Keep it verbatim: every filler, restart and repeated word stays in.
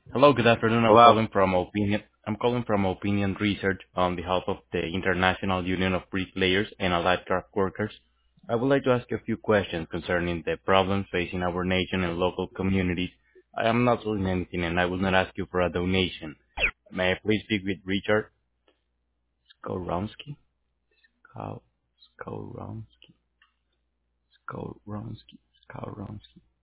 Hello, good afternoon. I'm Hello. calling from Opinion. I'm calling from Opinion Research on behalf of the International Union of Bricklayers and Allied Craft Workers. I would like to ask you a few questions concerning the problems facing our nation and local communities. I am not selling anything, and I will not ask you for a donation. May I please speak with Richard Skoronsky? Sko- Skoronsky. Skoronsky. Skoronsky.